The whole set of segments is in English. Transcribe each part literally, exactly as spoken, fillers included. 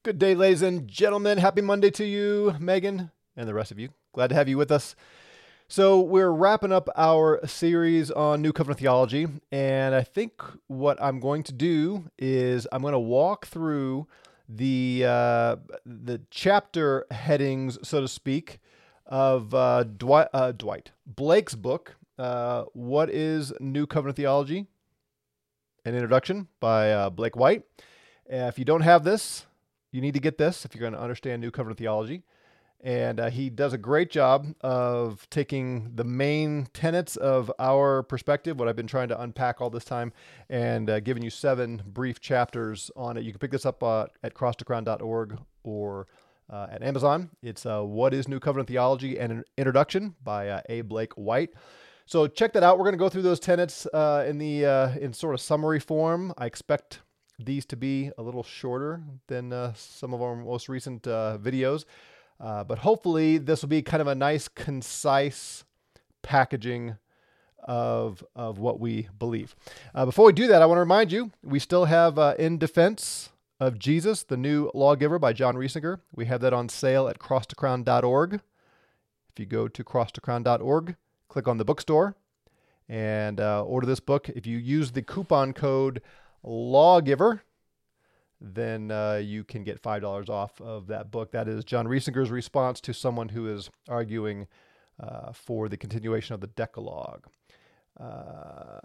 Good day, ladies and gentlemen. Happy Monday to you, Megan, and the rest of you. Glad to have you with us. So we're wrapping up our series on New Covenant theology, and I think what I'm going to do is I'm going to walk through the uh, the chapter headings, so to speak, of uh, Dwight, uh, Dwight Blake's book, uh, What is New Covenant Theology? An Introduction by uh, Blake White. Uh, if you don't have this, you need to get this if you're going to understand New Covenant theology. And uh, he does a great job of taking the main tenets of our perspective, what I've been trying to unpack all this time, and uh, giving you seven brief chapters on it. You can pick this up uh, at cross to crown dot org or uh, at Amazon. It's uh, What is New Covenant Theology and an Introduction by uh, A. Blake White. So check that out. We're going to go through those tenets uh, in the uh, in sort of summary form. I expect these to be a little shorter than uh, some of our most recent uh, videos. Uh, but hopefully this will be kind of a nice, concise packaging of, of what we believe. Uh, before we do that, I want to remind you, we still have uh, In Defense of Jesus, the New Lawgiver by John Riesinger. We have that on sale at cross to crown dot org. If you go to cross to crown dot org, click on the bookstore and uh, order this book. If you use the coupon code Lawgiver, then uh, you can get five dollars off of that book. That is John Riesinger's response to someone who is arguing uh, for the continuation of the Decalogue. Uh,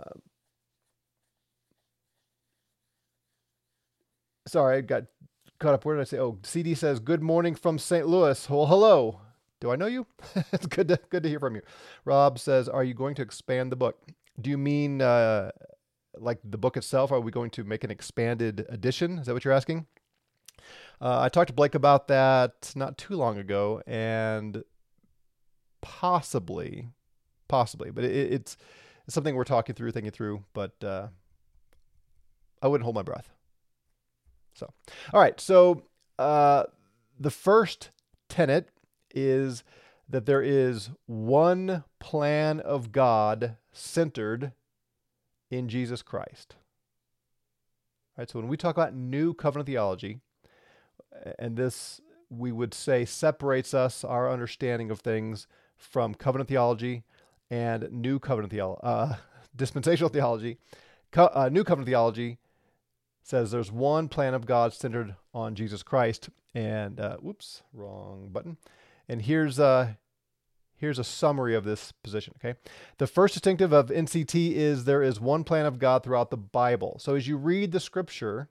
sorry, I got caught up. Where did I say? Oh, C D says, good morning from Saint Louis. Well, hello. Do I know you? It's good to, good to hear from you. Rob says, are you going to expand the book? Do you mean uh, like the book itself? Are we going to make an expanded edition? Is that what you're asking? Uh, I talked to Blake about that not too long ago, and possibly, possibly, but it, it's, it's something we're talking through, thinking through, but uh, I wouldn't hold my breath. So, all right. So uh, the first tenet is that there is one plan of God centered in Jesus Christ. All right, so when we talk about New Covenant theology, and this we would say separates us, our understanding of things, from covenant theology and New Covenant theology, uh, dispensational theology. Co- uh, New Covenant theology says there's one plan of God centered on Jesus Christ. And uh, whoops, wrong button. And here's uh, Here's a summary of this position, okay? The first distinctive of N C T is there is one plan of God throughout the Bible. So as you read the scripture,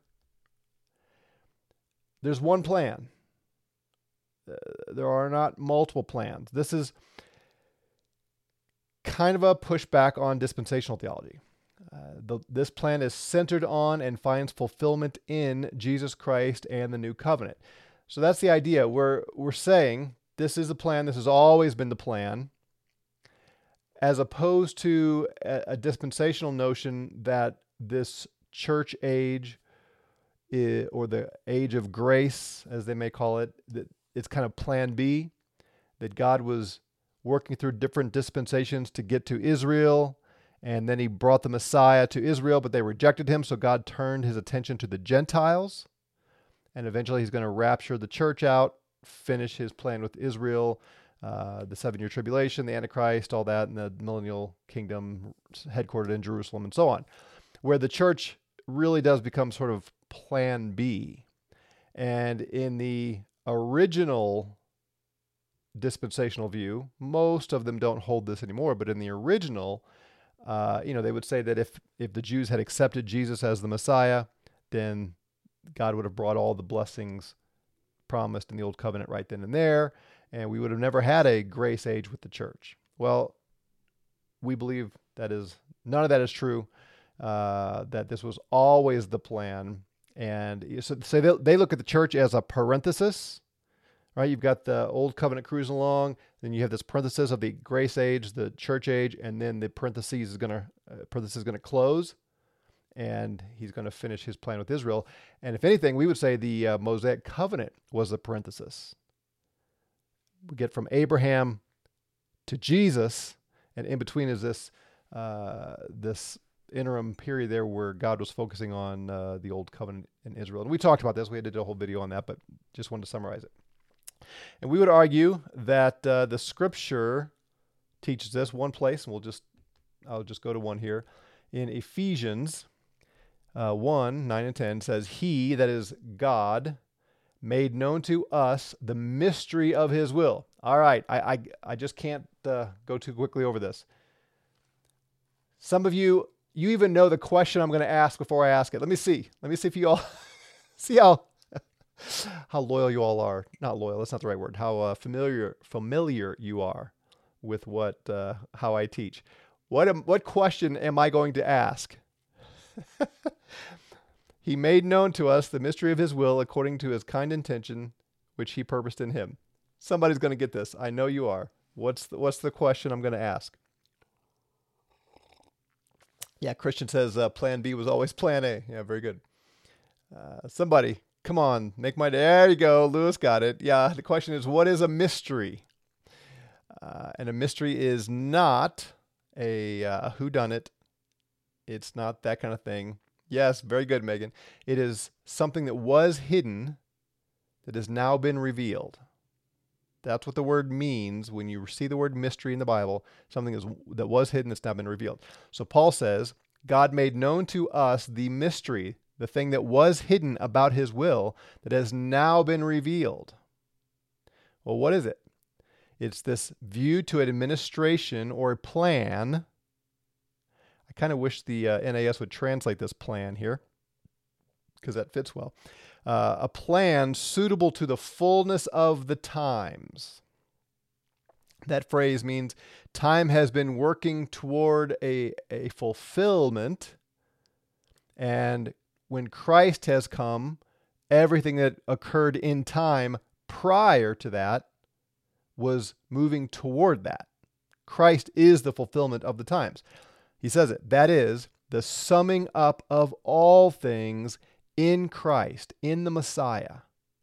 there's one plan. Uh, there are not multiple plans. This is kind of a pushback on dispensational theology. Uh, the, this plan is centered on and finds fulfillment in Jesus Christ and the New Covenant. So that's the idea. We're, we're saying this is the plan. This has always been the plan, as opposed to a, a dispensational notion that this church age is, or the age of grace, as they may call it, that it's kind of plan B, that God was working through different dispensations to get to Israel, and then he brought the Messiah to Israel, but they rejected him, so God turned his attention to the Gentiles, and eventually he's going to rapture the church out, finish his plan with Israel, uh, the seven-year tribulation, the Antichrist, all that, and the millennial kingdom headquartered in Jerusalem, and so on, where the church really does become sort of plan B. And in the original dispensational view, most of them don't hold this anymore, but in the original, uh, you know, they would say that if, if the Jews had accepted Jesus as the Messiah, then God would have brought all the blessings promised in the old covenant right then and there, and we would have never had a grace age with the church. Well, we believe that is none of that is true. Uh, that this was always the plan, and so, so they, they look at the church as a parenthesis, right? You've got the old covenant cruising along, then you have this parenthesis of the grace age, the church age, and then the parenthesis is gonna uh, parenthesis is gonna close. And he's going to finish his plan with Israel. And if anything, we would say the uh, Mosaic covenant was the parenthesis. We get from Abraham to Jesus, and in between is this uh, this interim period there where God was focusing on uh, the old covenant in Israel. And we talked about this. We did a whole video on that, but just wanted to summarize it. And we would argue that uh, the scripture teaches this one place, and we'll just, I'll just go to one here. In Ephesians uh, one, nine and ten says, He, that is God, made known to us the mystery of his will. All right, I, I, I just can't uh, go too quickly over this. Some of you, you even know the question I'm going to ask before I ask it. Let me see. Let me see if you all see how how loyal you all are. Not loyal, that's not the right word. How uh, familiar familiar you are with what uh, how I teach. What am, what question am I going to ask? He made known to us the mystery of his will according to his kind intention, which he purposed in him. Somebody's going to get this. I know you are. What's the, what's the question I'm going to ask? Yeah, Christian says uh, plan B was always plan A. Yeah, very good. Uh, somebody, come on, make my day. There you go. Lewis got it. Yeah, the question is, what is a mystery? Uh, and a mystery is not a uh, whodunit. It's not that kind of thing. Yes, very good, Megan. It is something that was hidden that has now been revealed. That's what the word means when you see the word mystery in the Bible. Something is, that was hidden that's now been revealed. So Paul says, God made known to us the mystery, the thing that was hidden about his will that has now been revealed. Well, what is it? It's this view to an administration or a plan. I kind of wish the uh, N A S would translate this plan here because that fits well. Uh, a plan suitable to the fullness of the times. That phrase means time has been working toward a, a fulfillment, and when Christ has come, everything that occurred in time prior to that was moving toward that. Christ is the fulfillment of the times. He says it. That is the summing up of all things in Christ, in the Messiah.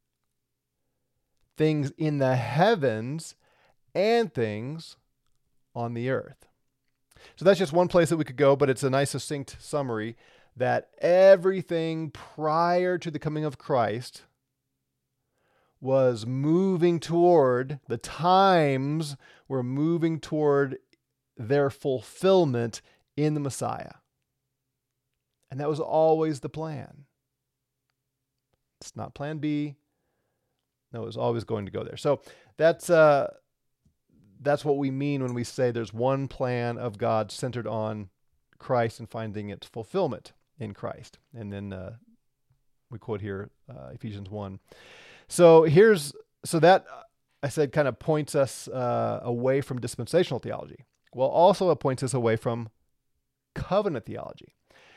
Things in the heavens and things on the earth. So that's just one place that we could go, but it's a nice succinct summary that everything prior to the coming of Christ was moving toward, the times were moving toward their fulfillment in the Messiah. And that was always the plan. It's not plan B. No, it was always going to go there. So that's uh, that's what we mean when we say there's one plan of God centered on Christ and finding its fulfillment in Christ. And then uh, we quote here uh, Ephesians one. So here's so that I said kind of points us uh, away from dispensational theology. Well, also it points us away from covenant theology.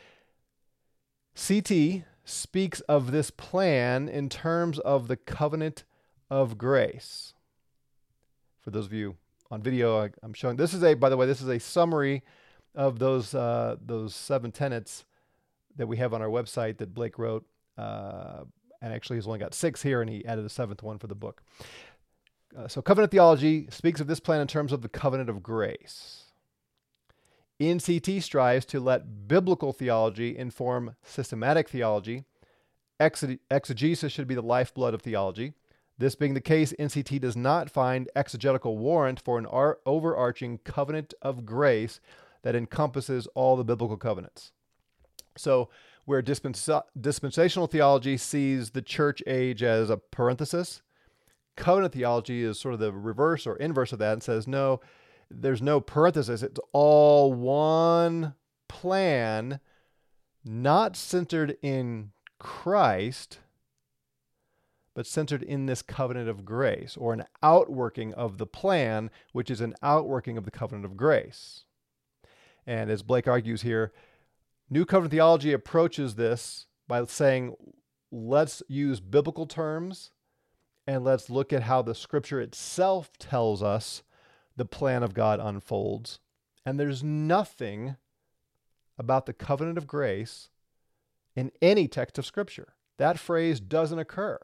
C T speaks of this plan in terms of the covenant of grace. For those of you on video, I, I'm showing, this is a, by the way, this is a summary of those uh, those seven tenets that we have on our website that Blake wrote. Uh, and actually he's only got six here, and he added a seventh one for the book. Uh, so covenant theology speaks of this plan in terms of the covenant of grace. N C T strives to let biblical theology inform systematic theology. Exeg- exegesis should be the lifeblood of theology. This being the case, N C T does not find exegetical warrant for an ar- overarching covenant of grace that encompasses all the biblical covenants. So where dispens- dispensational theology sees the church age as a parenthesis, covenant theology is sort of the reverse or inverse of that and says, no, there's no parenthesis. It's all one plan, not centered in Christ, but centered in this covenant of grace, or an outworking of the plan, which is an outworking of the covenant of grace. And as Blake argues here, New Covenant theology approaches this by saying, let's use biblical terms and let's look at how the scripture itself tells us the plan of God unfolds. And there's nothing about the covenant of grace in any text of scripture. That phrase doesn't occur.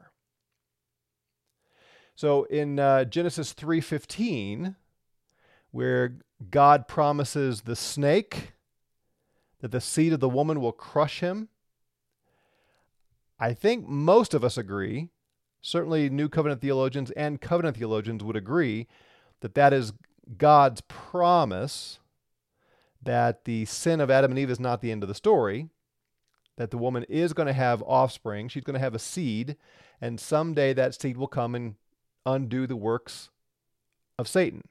So in uh, Genesis three fifteen, where God promises the snake that the seed of the woman will crush him? I think most of us agree, certainly New Covenant theologians and covenant theologians would agree, that that is God's promise that the sin of Adam and Eve is not the end of the story, that the woman is going to have offspring, she's going to have a seed, and someday that seed will come and undo the works of Satan.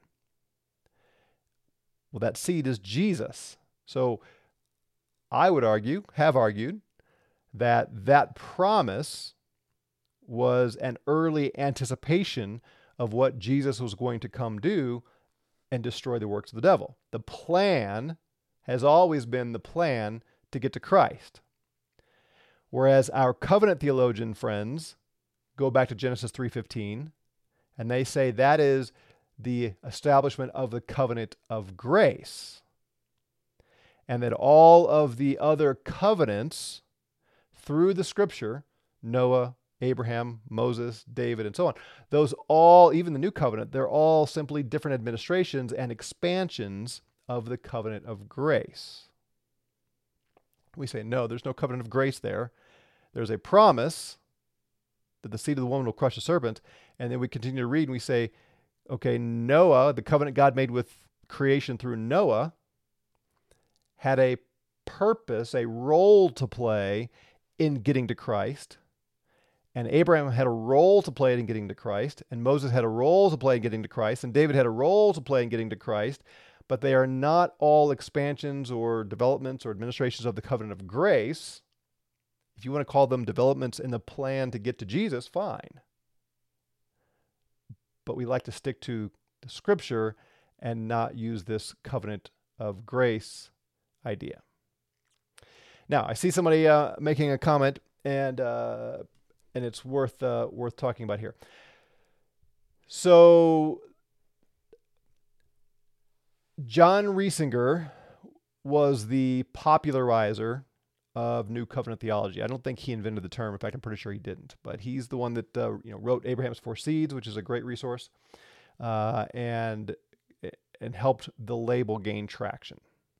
Well, that seed is Jesus. So I would argue, have argued, that that promise was an early anticipation of what Jesus was going to come do and destroy the works of the devil. The plan has always been the plan to get to Christ. Whereas our covenant theologian friends go back to Genesis three fifteen, and they say that is the establishment of the covenant of grace, and that all of the other covenants through the scripture, Noah, Abraham, Moses, David, and so on, those all, even the new covenant, they're all simply different administrations and expansions of the covenant of grace. We say, no, there's no covenant of grace there. There's a promise that the seed of the woman will crush the serpent. And then we continue to read and we say, okay, Noah, the covenant God made with creation through Noah, had a purpose, a role to play in getting to Christ. And Abraham had a role to play in getting to Christ. And Moses had a role to play in getting to Christ. And David had a role to play in getting to Christ. But they are not all expansions or developments or administrations of the covenant of grace. If you want to call them developments in the plan to get to Jesus, fine. But we like to stick to the scripture and not use this covenant of grace idea. Now, I see somebody uh, making a comment, and uh, and it's worth uh, worth talking about here. So, John Riesinger was the popularizer of New Covenant theology. I don't think he invented the term. In fact, I'm pretty sure he didn't. But he's the one that uh, you know wrote Abraham's Four Seeds, which is a great resource, uh, and and helped the label gain traction.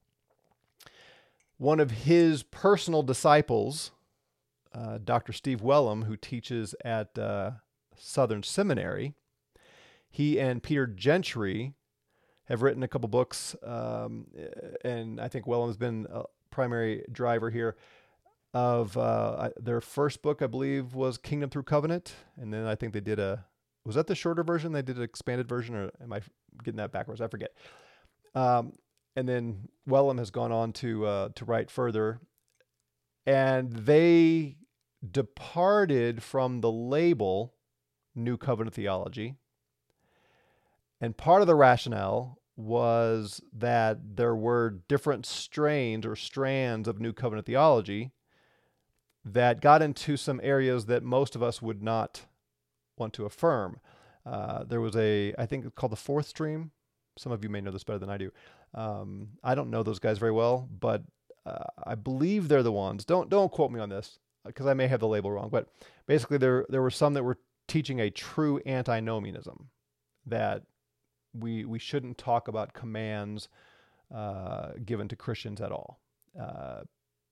One of his personal disciples, uh, Doctor Steve Wellum, who teaches at uh, Southern Seminary, he and Peter Gentry have written a couple books, um, and I think Wellum has been a primary driver here of uh, their first book, I believe, was Kingdom Through Covenant, and then I think they did a, was that the shorter version? They did an expanded version, or am I getting that backwards? I forget. Um, and then Wellum has gone on to uh, to write further, and they departed from the label New Covenant theology, and part of the rationale was that there were different strains or strands of New Covenant theology that got into some areas that most of us would not want to affirm. Uh, there was a, I think it's called the Fourth Stream. Some of you may know this better than I do. Um, I don't know those guys very well, but uh, I believe they're the ones. Don't don't quote me on this because I may have the label wrong. But basically, there there were some that were teaching a true antinomianism, that we we shouldn't talk about commands uh, given to Christians at all. Uh,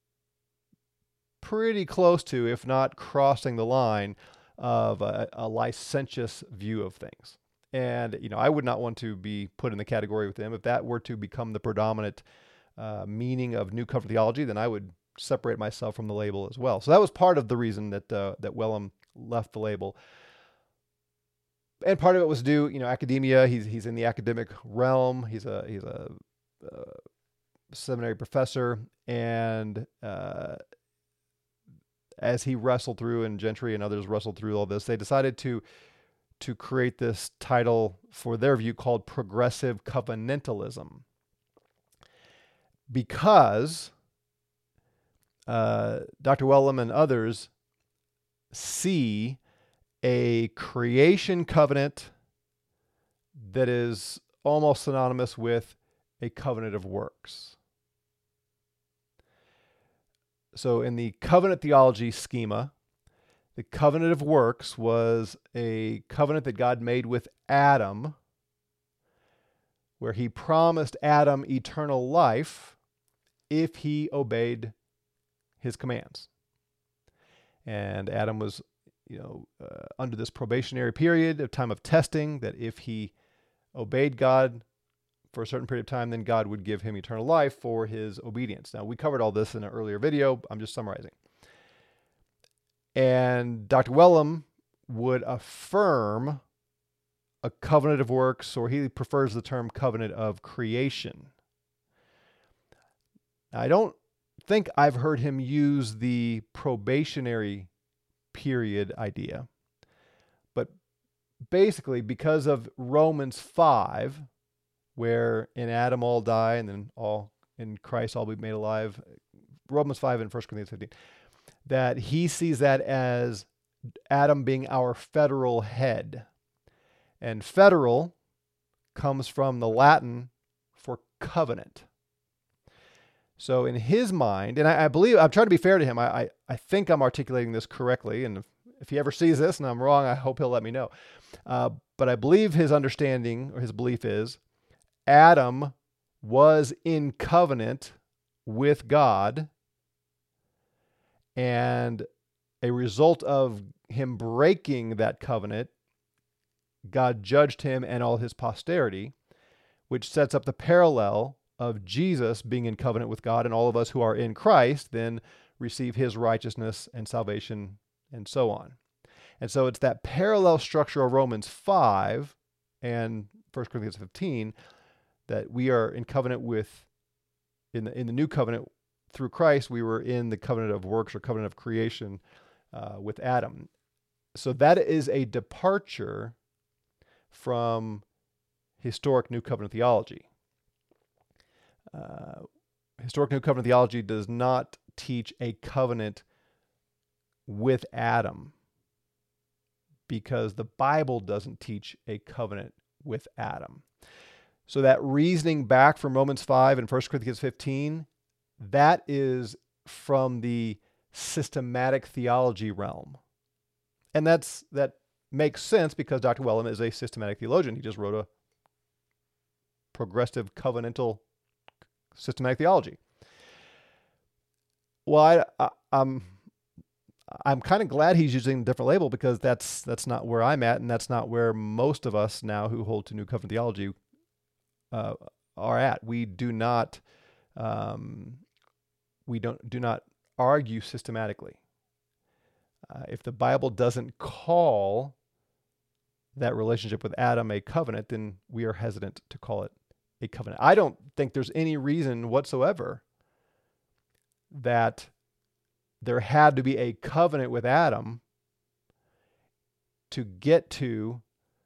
pretty close to, if not crossing the line, of a, a licentious view of things. And, you know, I would not want to be put in the category with them. If that were to become the predominant uh, meaning of New Covenant theology, then I would separate myself from the label as well. So that was part of the reason that uh, that Wellum left the label. And part of it was due, you know, academia. He's he's in the academic realm. He's a he's a uh, seminary professor, and uh, as he wrestled through, and Gentry and others wrestled through all this, they decided to to create this title for their view called Progressive Covenantalism, because uh, Doctor Wellum and others see a creation covenant that is almost synonymous with a covenant of works. So in the covenant theology schema, the covenant of works was a covenant that God made with Adam, where he promised Adam eternal life if he obeyed his commands. And Adam was, you know, uh, under this probationary period of time of testing, that if he obeyed God for a certain period of time, then God would give him eternal life for his obedience. Now, we covered all this in an earlier video. I'm just summarizing. And Doctor Wellum would affirm a covenant of works, or he prefers the term covenant of creation. Now, I don't think I've heard him use the probationary period idea, but basically because of Romans five, where in Adam all die and then all in Christ all be made alive, Romans five and First Corinthians fifteen, that he sees that as Adam being our federal head. And federal comes from the Latin for covenant. So in his mind, and I, I believe, I'm trying to be fair to him, I, I, I think I'm articulating this correctly, and if, if he ever sees this and I'm wrong, I hope he'll let me know. Uh, but I believe his understanding or his belief is Adam was in covenant with God, and a result of him breaking that covenant, God judged him and all his posterity, which sets up the parallel of Jesus being in covenant with God, and all of us who are in Christ then receive his righteousness and salvation and so on. And so it's that parallel structure of Romans five and First Corinthians fifteen that we are in covenant with, in the, in the new covenant through Christ, we were in the covenant of works or covenant of creation uh, with Adam. So that is a departure from historic New Covenant theology. Uh, historic New Covenant theology does not teach a covenant with Adam, because the Bible doesn't teach a covenant with Adam. So that reasoning back from Romans five and First Corinthians fifteen, that is from the systematic theology realm. And that's that makes sense because Doctor Wellum is a systematic theologian. He just wrote a progressive covenantal systematic theology. Well, I, I, I'm I'm kind of glad he's using a different label, because that's that's not where I'm at, and that's not where most of us now who hold to New Covenant theology uh, are at. We do not um, we don't do not argue systematically. Uh, if the Bible doesn't call that relationship with Adam a covenant, then we are hesitant to call it a covenant. I don't think there's any reason whatsoever that there had to be a covenant with Adam to get to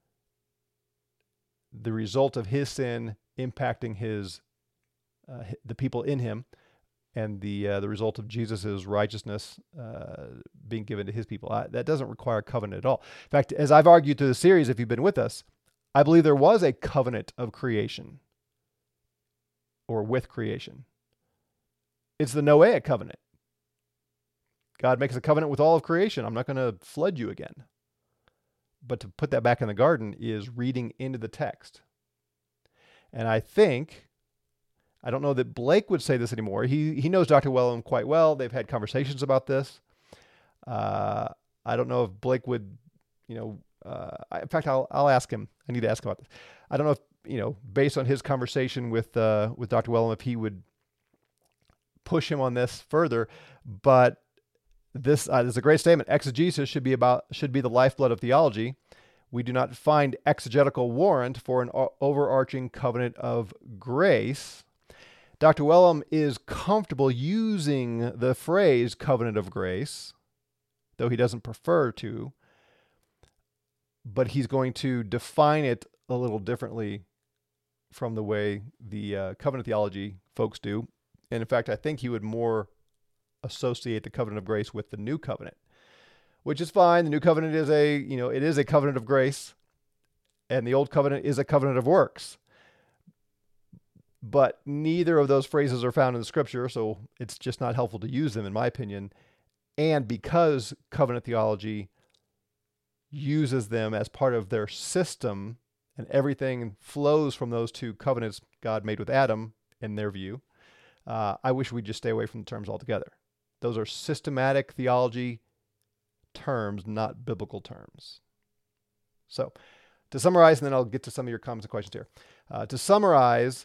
the result of his sin impacting his uh, the people in him, and the uh, the result of Jesus's righteousness uh, being given to his people. I, that doesn't require a covenant at all. In fact, as I've argued through the series, if you've been with us, I believe there was a covenant of creation, or with creation. It's the Noahic covenant. God makes a covenant with all of creation. I'm not going to flood you again. But to put that back in the garden is reading into the text. And I think, I don't know that Blake would say this anymore. He he knows Doctor Wellum quite well. They've had conversations about this. Uh, I don't know if Blake would, you know, uh, I, in fact, I'll I'll ask him. I need to ask about this. I don't know if, you know, based on his conversation with uh, with Doctor Wellum, if he would push him on this further. But this, uh, this is a great statement. Exegesis should be about should be the lifeblood of theology. We do not find exegetical warrant for an o- overarching covenant of grace. Doctor Wellum is comfortable using the phrase covenant of grace, though he doesn't prefer to, but he's going to define it a little differently from the way the uh, covenant theology folks do. And in fact, I think he would more associate the covenant of grace with the new covenant, which is fine. The new covenant is a, you know, it is a covenant of grace, and the old covenant is a covenant of works. But neither of those phrases are found in the scripture, so it's just not helpful to use them, in my opinion. And because covenant theology uses them as part of their system, and everything flows from those two covenants God made with Adam, in their view, Uh, I wish we'd just stay away from the terms altogether. Those are systematic theology terms, not biblical terms. So, to summarize, and then I'll get to some of your comments and questions here. Uh, to summarize,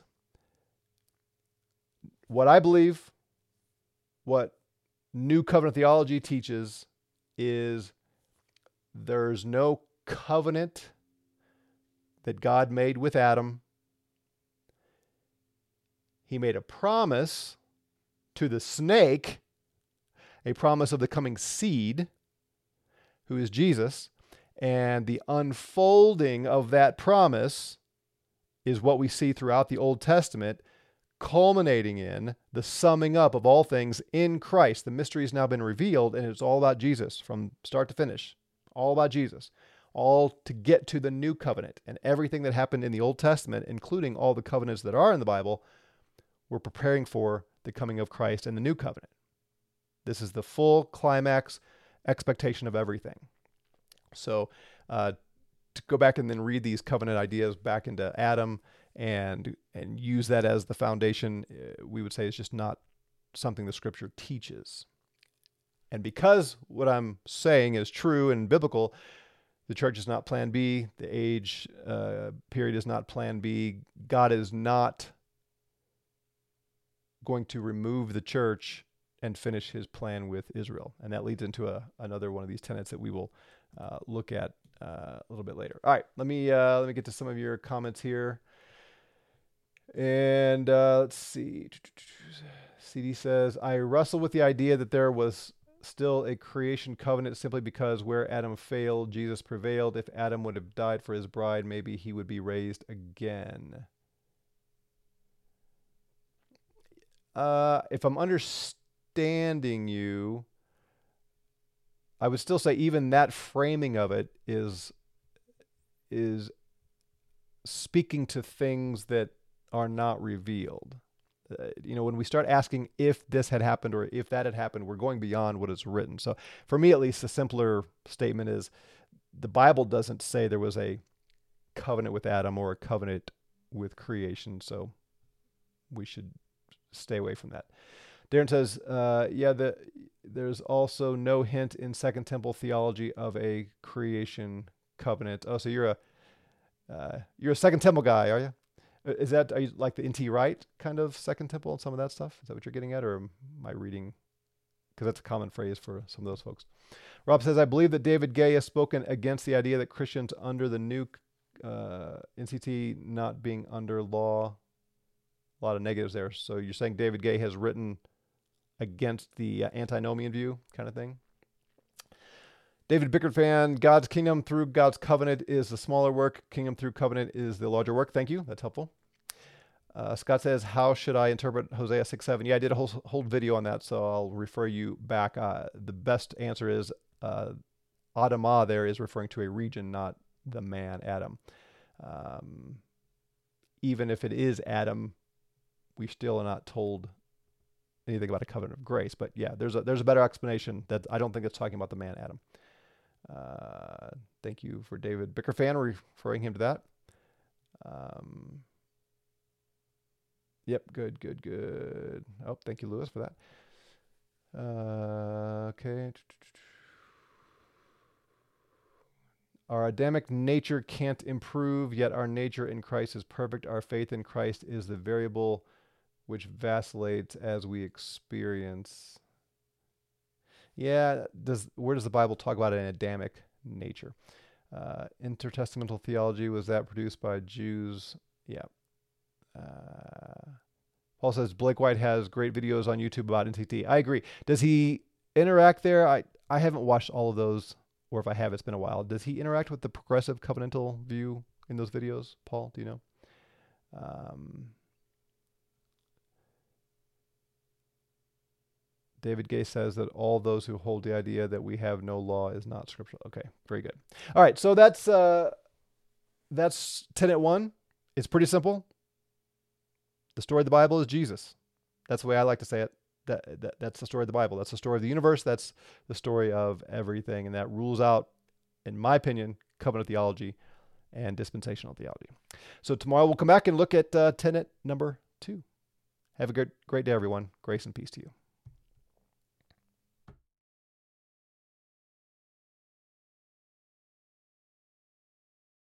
what I believe, what New Covenant theology teaches is there's no covenant that God made with Adam. He made a promise to the snake, a promise of the coming seed, who is Jesus, and the unfolding of that promise is what we see throughout the Old Testament, culminating in the summing up of all things in Christ. The mystery has now been revealed, and it's all about Jesus from start to finish. All about Jesus. All to get to the new covenant. And everything that happened in the Old Testament, including all the covenants that are in the Bible, we're preparing for the coming of Christ and the new covenant. This is the full climax expectation of everything. So uh, to go back and then read these covenant ideas back into Adam and and use that as the foundation, uh, we would say is just not something the Scripture teaches. And because what I'm saying is true and biblical, the church is not plan B. The age uh, period is not plan B. God is not going to remove the church and finish his plan with Israel. And that leads into a, another one of these tenets that we will uh, look at uh, a little bit later. All right, let me uh, let me get to some of your comments here. And uh, let's see. C D says, I wrestle with the idea that there was still a creation covenant simply because where Adam failed, Jesus prevailed. If Adam would have died for his bride, maybe he would be raised again. Uh, if I'm understanding you, I would still say even that framing of it is is speaking to things that are not revealed. Uh, you know, when we start asking if this had happened or if that had happened, we're going beyond what is written. So for me, at least, a simpler statement is the Bible doesn't say there was a covenant with Adam or a covenant with creation. So we should stay away from that. Darren says, uh, yeah, the, there's also no hint in Second Temple theology of a creation covenant. Oh, so you're a uh, you're a Second Temple guy, are you? Is that, are you like the N T Wright kind of Second Temple and some of that stuff? Is that what you're getting at, or am I reading? Because that's a common phrase for some of those folks. Rob says, I believe that David Gay has spoken against the idea that Christians under the new uh, N C T not being under law. A lot of negatives there. So you're saying David Gay has written against the uh, antinomian view kind of thing? David Bickert fan, God's kingdom through God's covenant is the smaller work. Kingdom through covenant is the larger work. Thank you. That's helpful. Uh, Scott says, how should I interpret Hosea six seven? Yeah, I did a whole, whole video on that, so I'll refer you back. Uh, the best answer is uh, Adamah there is referring to a region, not the man, Adam. Um, even if it is Adam, we still are not told anything about a covenant of grace. But yeah, there's a, there's a better explanation that I don't think it's talking about the man, Adam. Uh, thank you for David Bickerfan referring him to that. Um, yep, good, good, good. Oh, thank you, Lewis, for that. Uh, okay. Our Adamic nature can't improve, yet our nature in Christ is perfect. Our faith in Christ is the variable which vacillates as we experience. Yeah, does where does the Bible talk about an Adamic nature? Uh, intertestamental theology, was that produced by Jews? Yeah. Uh, Paul says Blake White has great videos on YouTube about N C T. I agree. Does he interact there? I, I haven't watched all of those, or if I have, it's been a while. Does he interact with the progressive covenantal view in those videos, Paul? Do you know? Um, David Gay says that all those who hold the idea that we have no law is not scriptural. Okay, very good. All right, so that's uh, that's tenet one. It's pretty simple. The story of the Bible is Jesus. That's the way I like to say it. That, that that's the story of the Bible. That's the story of the universe. That's the story of everything, and that rules out, in my opinion, covenant theology and dispensational theology. So tomorrow we'll come back and look at uh, tenet number two. Have a great, great day, everyone. Grace and peace to you.